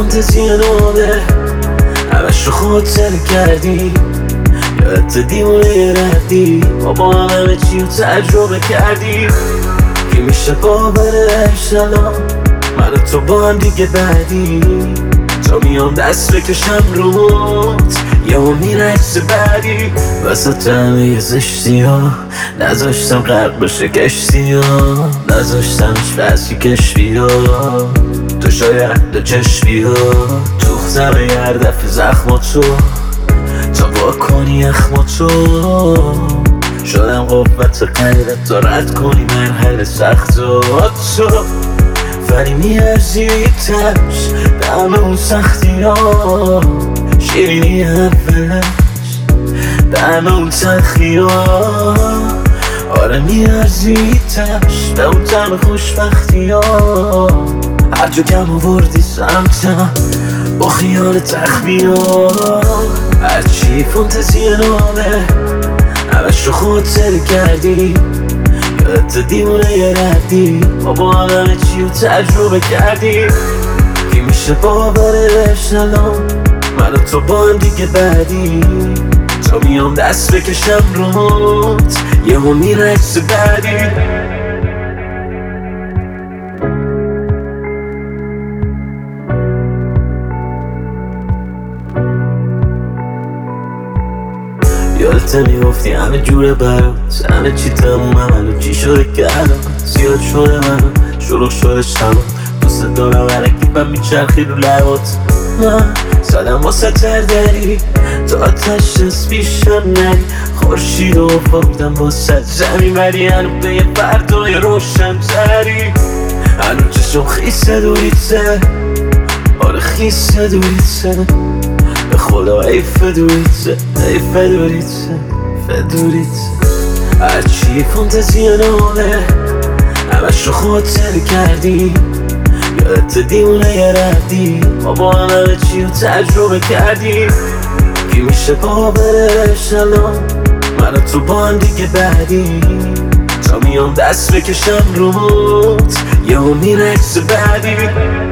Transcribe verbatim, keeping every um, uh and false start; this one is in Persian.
فانتزی نامه همش رو خاطر کردی، یادت دیونه ردی ما با هم همه چی رو تجربه کردی. که میشه باورش الان من و تو با هم دیگه بعدی، تا میام دست بکشم روت یهو میره عکس بعدی. وسط همه زشتی ها نذاشتم غرق بشه کشتی ها، نذاشتمش بسی کشفی ها، تو شاید دو چشمی ها دوختم هر دفعه زخماتو تا با کنی اخماتو. شدم قوت غیرت تا رد کنی مرحله سختاتو، ولی میارزی تش به همه اون سختی ها، شیرینی اولش به همه اون تلخی ها. آره میارزی تش به اون طعم خوشبختی ها، هر جا کم آوردی سمتم با خیال تخمی ها. هرچی فانتزی نامه همش رو خاطر کردی، یادت دیونه ردی ما با هم همه چی رو تجربه کردی. که میشه باورش الان من و تو با هم دیگه بعدی، تا میام دست بکشم روت یهو میره عکس بعدی. یادت میگفتی همه جوره برات، همه چی تمومه منو چی شده که الان زیاد شده منو شروع شده شما دوست دارم هرکی من میچرخی رو لبات. من زدم واسه تردری تا آتش دست پیشم نری، خورشید و فاقدم واسه زمین ولی هنو به یه فردای روشن تری. هنو چشم خیسه دوریته، آره خیسه دوریته به خدا ای فدوریته ای فدوریته فدوریته. هرچی فانتزی نامه همش رو خاطر کردی، یادت دیونه ردی ما با هم همه چی رو تجربه کردی. که میشه باورش الان من و تو با هم دیگه بعدی، تا میام دست بکشم روت یهو میره عکس بعدی.